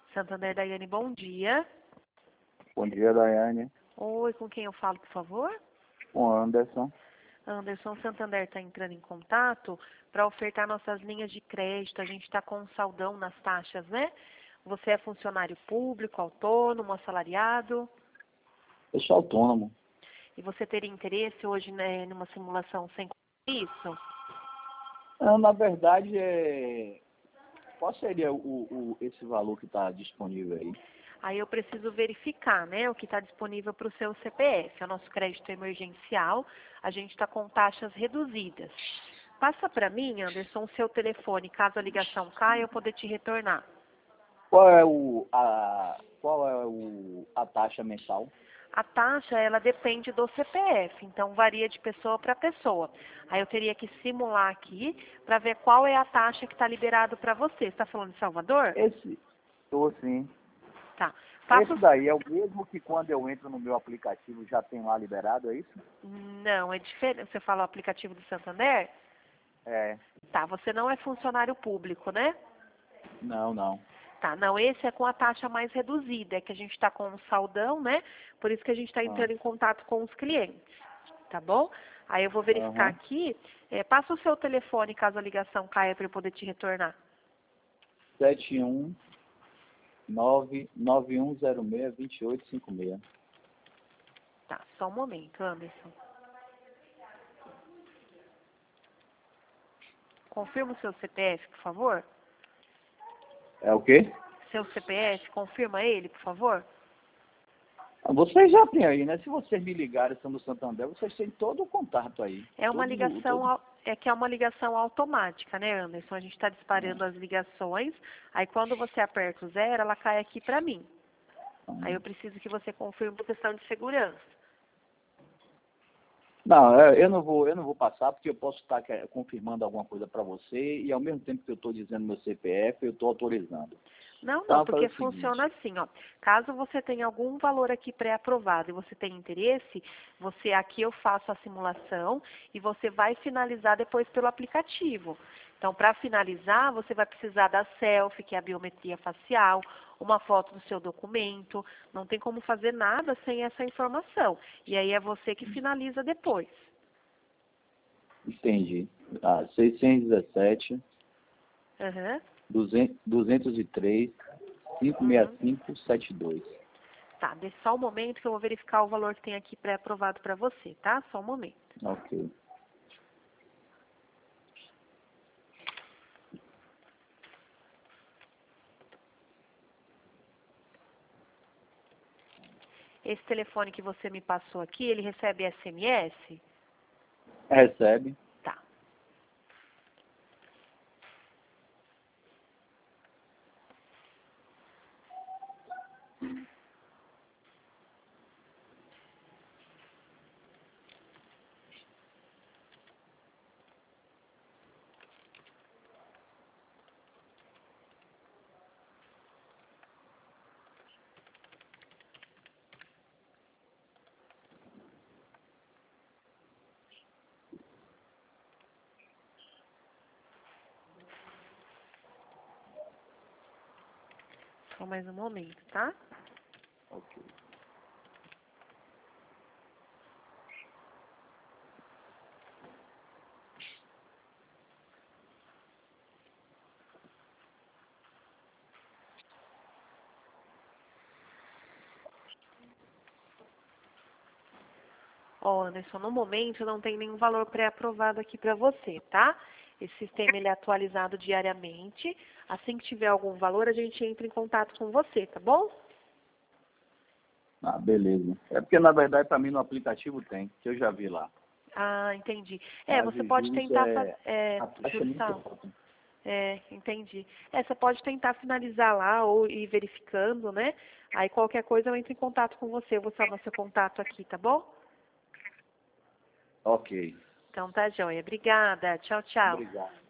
Santander, Daiane, bom dia. Bom dia, Daiane. Oi, com quem eu falo, por favor? Com Anderson. Anderson, Santander está entrando em contato para ofertar nossas linhas de crédito. A gente está com um saldão nas taxas, né? Você é funcionário público, autônomo, assalariado? Eu sou autônomo. E você teria interesse hoje, né, numa simulação sem isso? Na verdade, qual seria esse valor que está disponível aí? Aí eu preciso verificar, né, o que está disponível para o seu CPF. É o nosso crédito emergencial, a gente está com taxas reduzidas. Passa para mim, Anderson, o seu telefone, caso a ligação caia, eu poder te retornar. Qual é a taxa mensal? A taxa, ela depende do CPF, então varia de pessoa para pessoa. Aí eu teria que simular aqui para ver qual é a taxa que está liberado para você. Você está falando de Salvador? Estou sim. Tá. Esse daí é o mesmo que quando eu entro no meu aplicativo já tem lá liberado, é isso? Não, é diferente. Você fala o aplicativo do Santander? É. Tá, você não é funcionário público, né? Não. Tá, não, esse é com a taxa mais reduzida, é que a gente está com um saldão, né? Por isso que a gente está entrando em contato com os clientes, tá bom? Aí eu vou verificar aqui, passa o seu telefone caso a ligação caia para eu poder te retornar. 71991062856. Tá, só um momento, Anderson. Confirma o seu CPF, por favor. É o quê? Seu CPF, confirma ele, por favor. Vocês já têm aí, né? Se vocês me ligarem, são do Santander, vocês têm todo o contato aí. É uma ligação, é que é uma ligação automática, né, Anderson? A gente está disparando as ligações, aí quando você aperta o 0, ela cai aqui para mim. Aí eu preciso que você confirme por questão de segurança. Não, eu não vou passar, porque eu posso estar confirmando alguma coisa para você e ao mesmo tempo que eu estou dizendo meu CPF, eu estou autorizando. Não, Então, porque funciona assim, ó. Caso você tenha algum valor aqui pré-aprovado e você tenha interesse, aqui eu faço a simulação e você vai finalizar depois pelo aplicativo. Então, para finalizar, você vai precisar da selfie, que é a biometria facial, uma foto do seu documento. Não tem como fazer nada sem essa informação. E aí é você que finaliza depois. Entendi. 617, 203, 56572. Tá, deixa só um momento que eu vou verificar o valor que tem aqui pré-aprovado para você, tá? Só um momento. Ok. Esse telefone que você me passou aqui, ele recebe SMS? Recebe. Tá. Só mais um momento, tá? Ok. Ó, Anderson, no momento não tem nenhum valor pré-aprovado aqui para você, tá? Esse sistema ele é atualizado diariamente. Assim que tiver algum valor, a gente entra em contato com você, tá bom? Beleza. É porque, na verdade, para mim no aplicativo tem, que eu já vi lá. Ah, entendi. Mas Você os pode juros tentar a taxa é muito alta. entendi. Você pode tentar finalizar lá ou ir verificando, né? Aí qualquer coisa eu entro em contato com você. Eu vou salvar seu contato aqui, tá bom? Ok. Então tá, joia. Obrigada. Tchau, tchau. Obrigado.